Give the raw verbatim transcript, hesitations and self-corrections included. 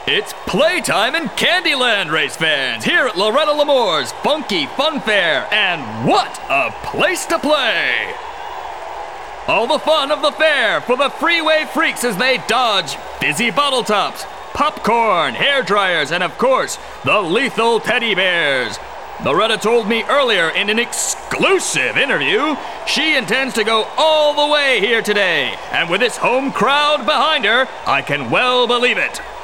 It's playtime in Candyland, race fans, here at Loretta L'Amour's Funky Fun Fair, and what a place to play! All the fun of the fair for the freeway freaks as they dodge fizzy bottle tops, popcorn, hair dryers, and of course, the lethal teddy bears. Loretta told me earlier in an exclusive interview she intends to go all the way here today, and with this home crowd behind her, I can well believe it.